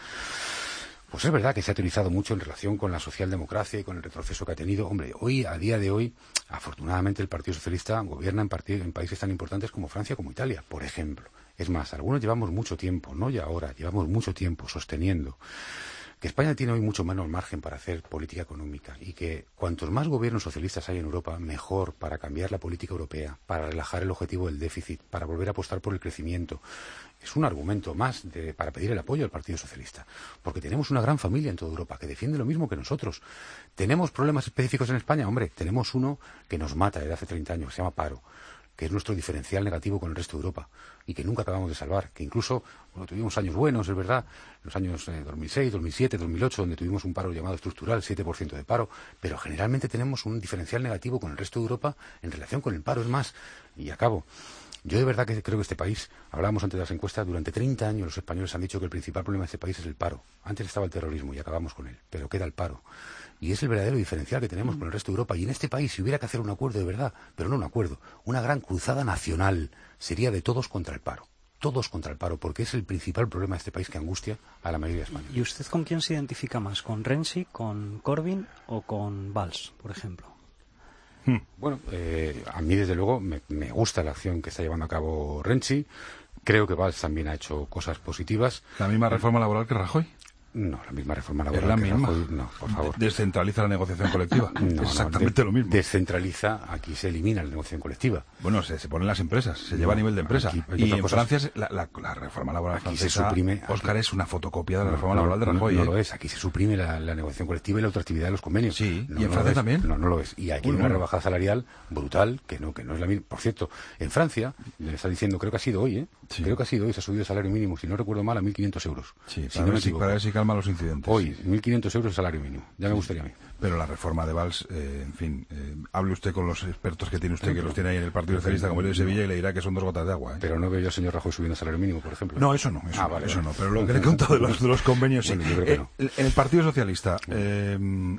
pues es verdad que se ha utilizado mucho en relación con la socialdemocracia y con el retroceso que ha tenido. Hombre, hoy, a día de hoy, afortunadamente el Partido Socialista gobierna en, partido, en países tan importantes como Francia como Italia, por ejemplo. Es más, algunos llevamos mucho tiempo, no ya ahora, llevamos mucho tiempo sosteniendo que España tiene hoy mucho menos margen para hacer política económica y que cuantos más gobiernos socialistas hay en Europa, mejor para cambiar la política europea, para relajar el objetivo del déficit, para volver a apostar por el crecimiento. Es un argumento más de, para pedir el apoyo al Partido Socialista, porque tenemos una gran familia en toda Europa que defiende lo mismo que nosotros. ¿Tenemos problemas específicos en España? Hombre, tenemos uno que nos mata desde hace treinta años, que se llama paro, que es nuestro diferencial negativo con el resto de Europa y que nunca acabamos de salvar, que incluso bueno, tuvimos años buenos, es verdad, los años eh, dos mil seis, dos mil siete, dos mil ocho, donde tuvimos un paro llamado estructural, siete por ciento de paro, pero generalmente tenemos un diferencial negativo con el resto de Europa en relación con el paro. Es más, y acabo, yo de verdad que creo que este país, hablábamos antes de las encuestas, durante treinta años los españoles han dicho que el principal problema de este país es el paro. Antes estaba el terrorismo y acabamos con él, pero queda el paro. Y es el verdadero diferencial que tenemos con el resto de Europa. Y en este país, si hubiera que hacer un acuerdo de verdad, pero no un acuerdo, una gran cruzada nacional, sería de todos contra el paro. Todos contra el paro, porque es el principal problema de este país que angustia a la mayoría de España. ¿Y usted con quién se identifica más? ¿Con Renzi, con Corbyn o con Valls, por ejemplo? Hmm. Bueno, eh, a mí desde luego me, me gusta la acción que está llevando a cabo Renzi. Creo que Valls también ha hecho cosas positivas. ¿La misma reforma laboral que Rajoy? No, la misma reforma laboral. ¿Es la que misma? Rajoy, no, por favor. ¿Descentraliza la negociación colectiva? No, exactamente no, de, lo mismo. Descentraliza, aquí se elimina la negociación colectiva. Bueno, se, se ponen las empresas, se lleva no, a nivel de empresa. Aquí, y en cosas, Francia, la, la, la reforma laboral aquí francesa, se suprime, Óscar, aquí, es una fotocopia de la reforma no, laboral de Rajoy. No, no ¿eh? lo es, aquí se suprime la, la negociación colectiva y la ultraactividad de los convenios. Sí, no, y en no Francia también. No, no lo es. Y aquí hay Uy, una bueno. rebaja salarial brutal, que no, que no es la misma. Por cierto, en Francia, le está diciendo, creo que ha sido hoy, ¿eh? Sí. Creo que ha sido hoy, se ha subido el salario mínimo, si no recuerdo mal, a mil quinientos euros. Sí, si para, no ver si, para ver si calma los incidentes. Hoy, mil quinientos euros el salario mínimo. Ya me gustaría a mí. Pero la reforma de Valls, eh, en fin, eh, hable usted con los expertos que tiene usted, que los tiene ahí en el Partido Socialista como el de Sevilla, y le dirá que son dos gotas de agua. ¿eh? Pero no veo yo al señor Rajoy subiendo el salario mínimo, por ejemplo. No, eso no, eso, ah, no, vale, eso vale. no. Pero lo que le he contado de los, de los convenios, sí. Bueno, yo creo que eh, no. En el Partido Socialista, eh,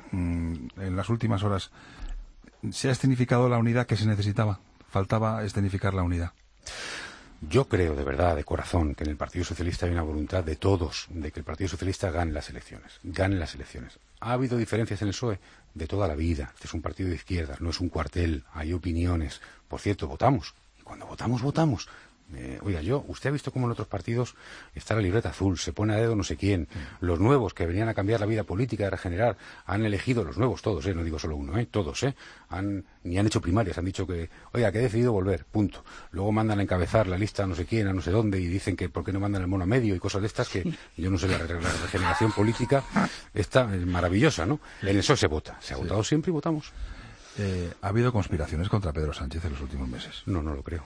mm, en las últimas horas, ¿se ha escenificado la unidad que se necesitaba? Faltaba escenificar la unidad. Yo creo, de verdad, de corazón, que en el Partido Socialista hay una voluntad de todos de que el Partido Socialista gane las elecciones. Gane las elecciones. ¿Ha habido diferencias en el P S O E? De toda la vida. Este es un partido de izquierdas, no es un cuartel. Hay opiniones. Por cierto, votamos. Y cuando votamos, votamos. Eh, oiga, yo, usted ha visto cómo en otros partidos está la libreta azul, se pone a dedo no sé quién. Los nuevos que venían a cambiar la vida política, de regenerar, han elegido, los nuevos todos, eh, no digo solo uno, eh, todos, eh, han, ni han hecho primarias, han dicho que, oiga, que he decidido volver, punto. Luego mandan a encabezar la lista a no sé quién, a no sé dónde, y dicen que por qué no mandan el mono a medio y cosas de estas que, yo no sé, la, la regeneración política está es maravillosa, ¿no? En eso se vota, se ha Sí. votado siempre y votamos. Eh, ¿Ha habido conspiraciones contra Pedro Sánchez en los últimos meses? No, no lo creo.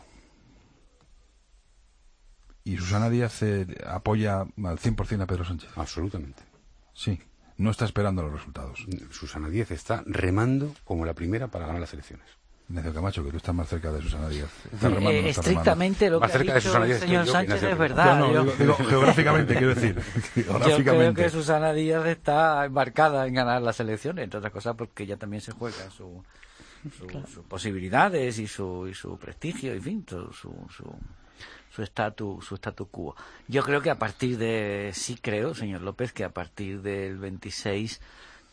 ¿Y Susana Díaz eh, apoya al cien por cien a Pedro Sánchez? Absolutamente. Sí, no está esperando los resultados. Susana Díaz está remando como la primera para ganar las elecciones. Ignacio Camacho, que tú estás más cerca de Susana Díaz. Está Eh, remando, no está estrictamente lo Más que ha cerca de dicho Susana el Díaz señor estoy yo, Sánchez Ignacio. es verdad. remando. No, no, Yo- digo, digo, geográficamente, quiero decir. Yo creo Geográficamente. que Susana Díaz está embarcada en ganar las elecciones, entre otras cosas porque ella también se juega su, su- sus posibilidades y su, y su prestigio, en fin, su su su su estatus su status quo. Yo creo que a partir de, sí creo, señor López, que a partir del veintiséis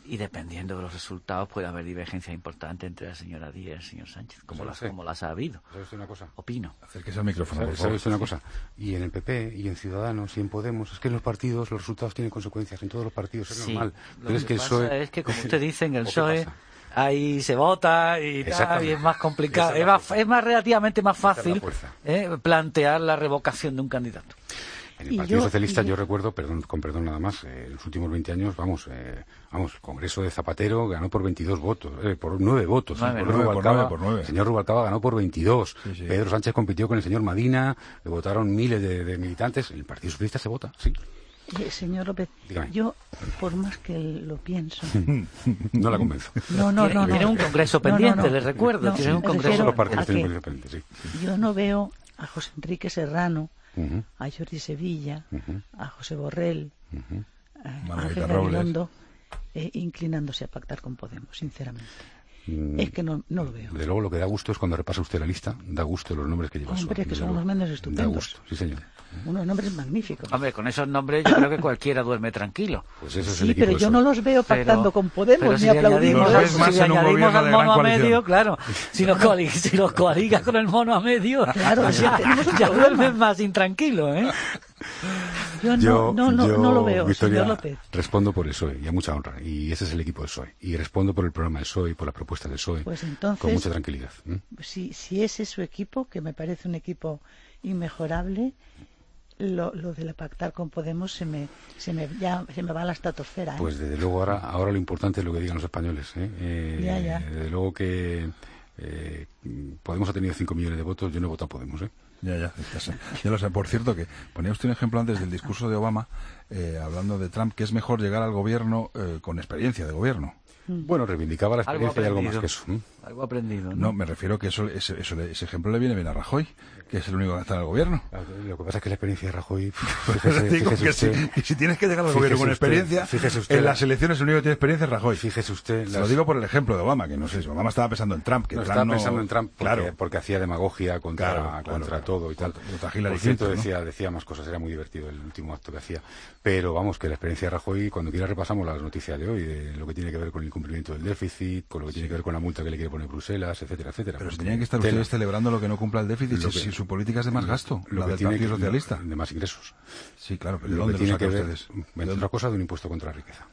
Y dependiendo de los resultados puede haber divergencias importantes entre la señora Díaz y el señor Sánchez, como las, como las ha habido. ¿Sabes una cosa? Opino. Acérquese al micrófono, por favor. ¿Sabes una cosa? Y en el P P, y en Ciudadanos, y en Podemos, es que en los partidos los resultados tienen consecuencias, en todos los partidos, es Sí, normal. lo Pero que es que el pasa P S O E... es que, como usted dice, en el ¿O P qué S O E pasa? ahí se vota y tal, y es más complicado, Esa es es la más, fuerza. es más relativamente más Esa es la fácil fuerza. eh, plantear la revocación de un candidato. En el Y Partido yo- Socialista y- yo recuerdo, perdón, con perdón nada más, eh, en los últimos veinte años, vamos, eh, vamos, Congreso de Zapatero ganó por veintidós votos, eh, por nueve votos. Nueve, por nueve, por Rubalcaba, nueve, por nueve. El señor Rubalcaba ganó por veintidós. Sí, sí. Pedro Sánchez compitió con el señor Madina, le votaron miles de, de militantes. En el Partido Socialista se vota, sí. Eh, señor López, Dígame. yo, por más que lo pienso... No la convenzo. No, no, Tiene- no. no. tiene un congreso No, no, pendiente, no. les recuerdo, No, tiene un me congreso- refiero Todos los partidos a tienen que congreso pendiente, sí. yo no veo a José Enrique Serrano, Ujú, a Jordi Sevilla, ujú, a José Borrell, ujú. a Margarita Ángel Robles. Gabilondo, eh, inclinándose a pactar con Podemos, sinceramente. Mm, Es que no, no lo veo. De luego lo que da gusto es cuando repasa usted la lista, da gusto los nombres que lleva. Hombre, P S O E, que desde son luego. unos nombres Da estupendos. gusto, sí señor. Unos nombres magníficos. Hombre, con esos nombres yo creo que cualquiera duerme tranquilo. Pues eso es el Sí, equipo pero de yo P S O E. no los veo pactando Pero- con Podemos pero ni si le aplaudiendo. añadimos, Los ves si más le en un añadimos gobierno al de mono gran a coalición. medio, claro. Si los, coali- si los coaligas con el mono a medio, Claro, ya tenemos un ya problema. duermes más intranquilo, ¿eh? Yo no, Yo, no, no, yo, no lo veo, Victoria, señor López. respondo por el P S O E y a mucha honra. Y ese es el equipo del P S O E. Y respondo por el programa del P S O E y por la propuesta del P S O E Pues entonces- con mucha tranquilidad. ¿m? Si, si ese es su equipo, que me parece un equipo inmejorable, lo, lo de la pactar con Podemos se me, se me, ya, se me va a la estratosfera. ¿eh? Pues desde luego ahora, ahora lo importante es lo que digan los españoles. ¿eh? Eh, Ya, ya. Desde luego que eh, Podemos ha tenido cinco millones de votos, yo no he votado a Podemos. ¿eh? Ya, ya, ya sé. Ya lo sé. Por cierto, que ponía usted un ejemplo antes del discurso de Obama, eh, hablando de Trump, que es mejor llegar al gobierno eh, con experiencia de gobierno. Bueno, reivindicaba la Algo experiencia y algo más aprendido. que eso. ¿m? Algo aprendido, ¿no? No, me refiero que eso, ese, eso, ese ejemplo le viene bien a Rajoy, que es el único que está en el gobierno. Lo que pasa es que la experiencia de Rajoy, Pues fíjese, digo fíjese que si, usted, y si tienes que llegar al fíjese gobierno con usted, experiencia, fíjese usted, en las elecciones el único que tiene experiencia es Rajoy. fíjese usted, Se lo las- digo por el ejemplo de Obama, que no sé si Obama estaba pensando en Trump, que no, Trump estaba no- pensando en Trump porque, claro, porque hacía demagogia contra, Claro, claro, contra claro. todo y tal. Contra- contra Hillary Por cierto, Clinton, ¿no? decía, decía más cosas, era muy divertido el último acto que hacía. Pero vamos, que la experiencia de Rajoy, cuando quiera repasamos las noticias de hoy, de lo que tiene que ver con el incumplimiento del déficit, con lo que tiene que ver con la multa que le quiere poner Bruselas, etcétera, etcétera. pero si Porque tenían que estar tela. ustedes celebrando lo que no cumpla el déficit, Lo si, que- si su política es de más gasto, lo la que del tiene Partido que- Socialista. de más ingresos. Sí, claro, ¿de Lo dónde que lo tiene sacan que ver, ustedes? entre otra cosa, de un impuesto contra la riqueza.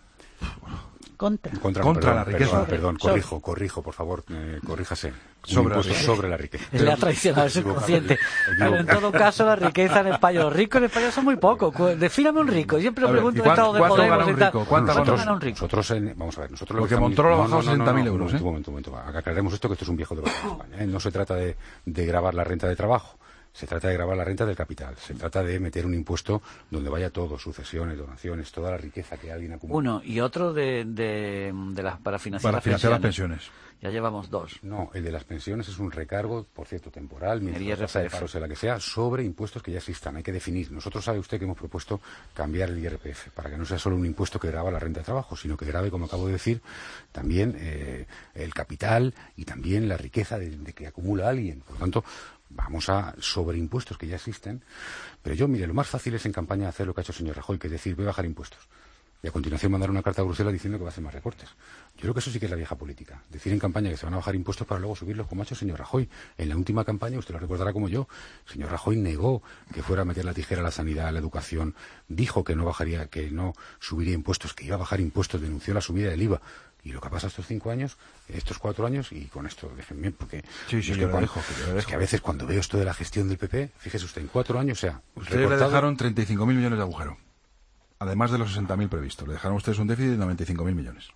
Contra. Contra, Contra perdón, la riqueza. Perdón, perdón, Sobre. corrijo, corrijo, por favor, eh, corríjase. Un Sobre la impuesto riqueza. sobre la riqueza. Le ha traicionado el subconsciente. Pero en todo caso, la riqueza en España, los ricos en España son muy pocos. Cu- Defíname un rico. Siempre lo A ver, pregunto ¿y en cuánto- estado de cuánto Podemos gana un y tal. rico? ¿Cuánto ¿Cuánto gana gana un rico? Nosotros, en- vamos a ver, nosotros lo Porque que estamos- Montoro ha no, bajado no, no, sesenta mil no, euros, Un ¿eh? momento, un momento, va. Aclaremos esto, que esto es un viejo debate en España, ¿eh? No se trata de, de gravar la renta de trabajo, se trata de gravar la renta del capital, se trata de meter un impuesto donde vaya todo, sucesiones, donaciones, toda la riqueza que alguien acumula. Uno y otro de, de, de las, para financiar, Para las, financiar las pensiones. pensiones. Ya llevamos dos. No, el de las pensiones es un recargo, por cierto, temporal, mientras El la tasa de I R P F. paro sea la que sea, sobre impuestos que ya existan. Hay que definir. Nosotros sabe usted que hemos propuesto cambiar el I R P F para que no sea solo un impuesto que grava la renta de trabajo, sino que grave, como acabo de decir, también eh, el capital y también la riqueza de, de que acumula alguien. Por lo tanto, vamos a sobre impuestos que ya existen. Pero yo, mire, lo más fácil es en campaña hacer lo que ha hecho el señor Rajoy, que es decir, voy a bajar impuestos. Y a continuación mandar una carta a Bruselas diciendo que va a hacer más recortes. Yo creo que eso sí que es la vieja política. Decir en campaña que se van a bajar impuestos para luego subirlos, como ha hecho el señor Rajoy. En la última campaña, usted lo recordará como yo, el señor Rajoy negó que fuera a meter la tijera a la sanidad, a la educación. Dijo que no bajaría, que no subiría impuestos, que iba a bajar impuestos, denunció la subida del I V A. Y lo que ha pasado estos cinco años, estos cuatro años, y con esto, déjenme, porque Sí, sí, es, yo que le cuando- dejo, que yo le es dejo. que a veces cuando veo esto de la gestión del P P, fíjese usted, en cuatro años, o sea, Ustedes le recortado- dejaron treinta y cinco mil millones de agujero. Además de los sesenta mil previstos. Le dejaron ustedes un déficit de noventa y cinco mil millones.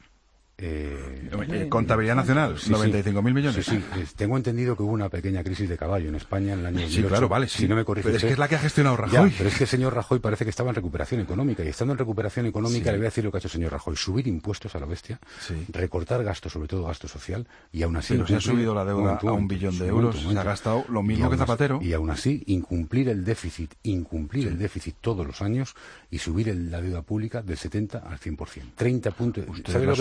Eh, Eh, Contabilidad Nacional, Sí, noventa y cinco mil millones. Sí, sí. Eh, Tengo entendido que hubo una pequeña crisis de caballo en España en el año dos mil ocho. Sí, claro, vale, sí. Si no me corrige Pero es usted. que es la que ha gestionado Ya, Rajoy. pero es que el señor Rajoy parece que estaba en recuperación económica. Y estando en recuperación económica, Sí. le voy a decir lo que ha hecho el señor Rajoy. Subir impuestos a la bestia, Sí. recortar gasto, sobre todo gasto social, y aún así... Pero se ha incumplir- subido la deuda momento, a un momento, billón de momento, euros, se momento. ha gastado lo Y mismo aún que así- Zapatero. Y aún así, incumplir el déficit, incumplir el déficit todos los años y subir el- la deuda pública del setenta al cien por ciento. treinta puntos. Ustedes ¿Sabe la lo que es eso? subieron del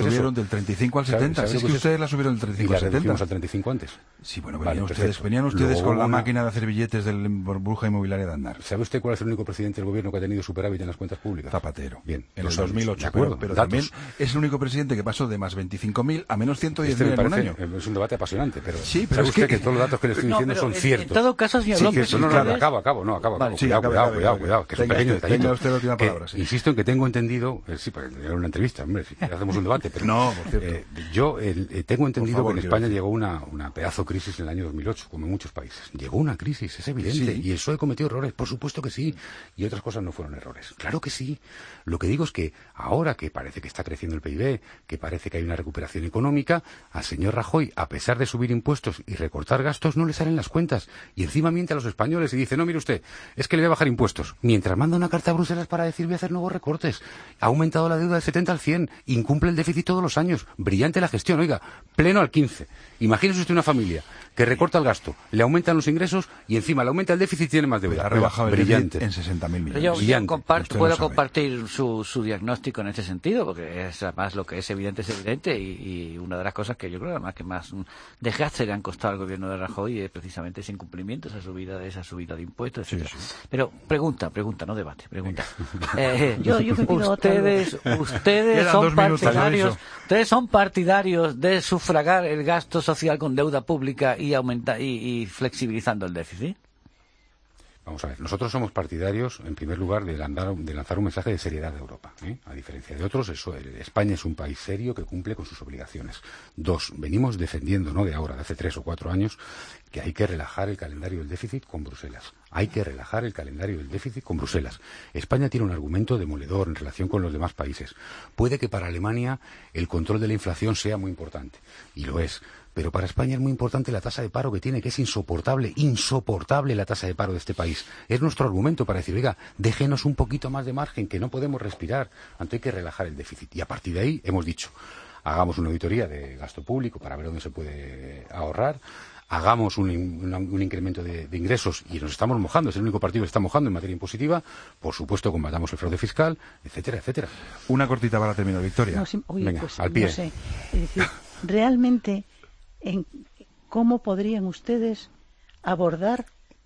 treinta y cinco al setenta. Si es que usted... ustedes la subieron del treinta y cinco y al setenta. al treinta y cinco antes. Sí, bueno, venían vale, ustedes, venían ustedes Luego con la una... máquina de hacer billetes del burbuja inmobiliaria de Aznar. ¿Sabe usted cuál es el único presidente del gobierno que ha tenido superávit en las cuentas públicas? Zapatero. Bien. En el dos mil ocho. De acuerdo, pero pero también es el único presidente que pasó de más veinticinco mil a menos ciento diez mil este en un año. Es un debate apasionante, pero, sí, pero ¿sabe es usted que... que todos los datos que le estoy no, diciendo son en, ciertos? En todo caso, señor sí, López... Que, no, no, no, acabo, acabo, no, acabo. Vale, acabo. sí, cuidado, acabe, cuidado, acabe, cuidado, acabe. cuidado, que es un Tenga pequeño usted, detallito. tenga usted la última palabra, que, sí. Insisto en que tengo entendido, eh, sí, era una entrevista, hombre, si hacemos un debate, pero no, por cierto. Eh, yo eh, tengo entendido favor, que en España decir. llegó una, una pedazo crisis en el año dos mil ocho, como en muchos países. Llegó una crisis, es evidente, sí. y el P S O E cometió errores, por supuesto que sí, y otras cosas no fueron errores. Claro que sí. Lo que digo es que ahora que parece que está creciendo el P I B, que parece que hay una recuperación económica, al señor Rajoy, a pesar de subir impuestos y recortar gastos, no le salen las cuentas. Y encima miente a los españoles y dice, no, mire usted, es que le voy a bajar impuestos. Mientras manda una carta a Bruselas para decir voy a hacer nuevos recortes. Ha aumentado la deuda del setenta al cien, incumple el déficit todos los años. Brillante la gestión, oiga, pleno al quince. Imagínese usted una familia que recorta el gasto, le aumentan los ingresos y encima le aumenta el déficit y tiene más deuda. Ha rebajado el brillante. déficit en sesenta mil millones. Yo, yo comparto, puedo lo compartir su, su diagnóstico en ese sentido, porque es además lo que es evidente es evidente y, y una de las cosas que yo creo además que más desgaste le han costado al gobierno de Rajoy es precisamente ese incumplimiento, esa subida de esa subida de impuestos, etcétera. Sí, sí. Pero pregunta, pregunta, no debate, pregunta. Eh, yo, yo ustedes, ustedes son partidarios, ustedes son partidarios de sufragar el gasto social con deuda pública y aumentar y, y flexibilizando el déficit. Vamos a ver, nosotros somos partidarios, en primer lugar, de lanzar, de lanzar un mensaje de seriedad a Europa, ¿eh? A diferencia de otros, eso, España es un país serio que cumple con sus obligaciones. Dos, venimos defendiendo, no de ahora, de hace tres o cuatro años, que hay que relajar el calendario del déficit con Bruselas. Hay que relajar el calendario del déficit con Bruselas. España tiene un argumento demoledor en relación con los demás países. Puede que para Alemania el control de la inflación sea muy importante, y lo es. Pero para España es muy importante la tasa de paro que tiene, que es insoportable, insoportable la tasa de paro de este país. Es nuestro argumento para decir, oiga, déjenos un poquito más de margen, que no podemos respirar, antes hay que relajar el déficit. Y a partir de ahí hemos dicho, hagamos una auditoría de gasto público para ver dónde se puede ahorrar, hagamos un, un, un incremento de, de ingresos, y nos estamos mojando, es el único partido que está mojando en materia impositiva, por supuesto combatamos el fraude fiscal, etcétera, etcétera. Una cortita para terminar, Victoria. No, sí, oye, Venga, pues, al pie. No sé, es decir, realmente... En cómo podrían ustedes abordar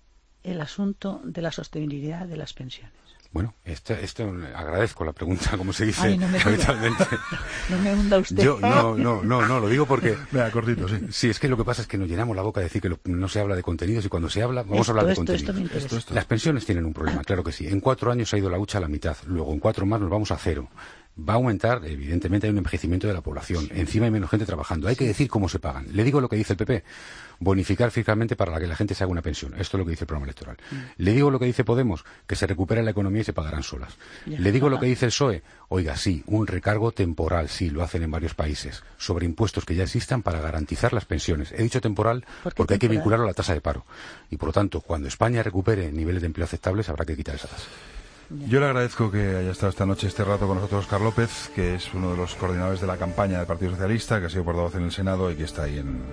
el asunto de la sostenibilidad de las pensiones. Bueno, este, este, agradezco la pregunta, como se dice Ay, no me habitualmente. No me hunda usted. Yo, no, no, no, no, lo digo porque... Venga, cortito, sí. Sí, es que lo que pasa es que nos llenamos la boca de decir que lo, no se habla de contenidos y cuando se habla, vamos esto, a hablar de esto, contenidos. Esto me interesa. Esto, esto. Las pensiones tienen un problema, claro que sí. En cuatro años se ha ido la hucha a la mitad, luego en cuatro más nos vamos a cero. Va a aumentar, evidentemente hay un envejecimiento de la población, encima hay menos gente trabajando, hay que decir cómo se pagan. Le digo lo que dice el P P, bonificar fiscalmente para que la gente se haga una pensión, esto es lo que dice el programa electoral. Mm. Le digo lo que dice Podemos, que se recupera la economía y se pagarán solas. Ya. Le digo lo que dice el P S O E, oiga, sí, un recargo temporal, sí, lo hacen en varios países, sobre impuestos que ya existan para garantizar las pensiones. He dicho temporal ¿Por porque temporal? Hay que vincularlo a la tasa de paro. Y por lo tanto, cuando España recupere niveles de empleo aceptables, habrá que quitar esa tasa. Yo le agradezco que haya estado esta noche, este rato con nosotros Óscar López, que es uno de los coordinadores de la campaña del Partido Socialista, que ha sido portavoz en el Senado y que está ahí en,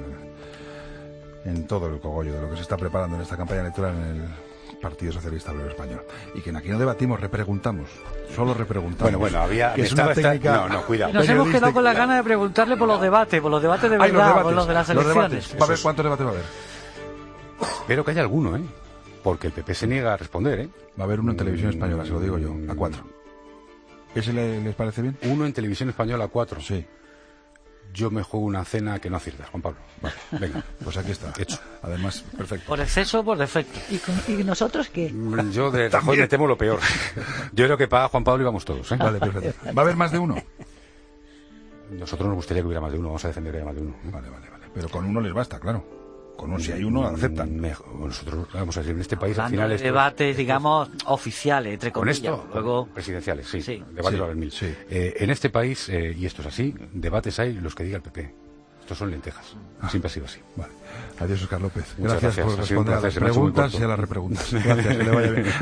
en todo el cogollo de lo que se está preparando en esta campaña electoral en el Partido Socialista Obrero Español. Y que aquí no debatimos, repreguntamos. Solo repreguntamos. Bueno, bueno, había... Que es una técnica... No, no, cuidado. Nos hemos quedado con la gana de preguntarle por los debates, por los debates de verdad, Ay, los por los de las elecciones. Los debates. Va a ver cuántos debates va a haber. Espero que haya alguno, ¿eh? Porque el P P se niega a responder, ¿eh? Va a haber uno en Televisión Española, se lo digo yo, a cuatro. ¿Ese le, les parece bien? Uno en Televisión Española a cuatro. Sí. Yo me juego una cena que no aciertas, Juan Pablo. Vale, venga, pues aquí está. Hecho. Además, perfecto. ¿Por exceso o por defecto? ¿Y, con, ¿Y nosotros qué? Yo de Rajoy me temo lo peor. Yo creo que paga Juan Pablo y vamos todos, ¿eh? Vale, perfecto. ¿Va a haber más de uno? Nosotros nos gustaría que hubiera más de uno, vamos a defender que haya más de uno, ¿eh? Vale, vale, vale. Pero con uno les basta, claro. Con uno, si hay uno, aceptan. Mejor. Nosotros, vamos a decir, en este país Hablando al final... de debates, esto, digamos, oficiales, entre comillas. Con esto, luego... presidenciales, sí. sí. Debates sí, va a haber mil. Sí. Eh, en este país, eh, y esto es así, debates hay los que diga el P P. Estos son lentejas. Ah. Siempre ha sido así. Vale. Adiós, Óscar López. Muchas gracias, gracias por responder a las preguntas y a las repreguntas. Gracias, que le vaya bien.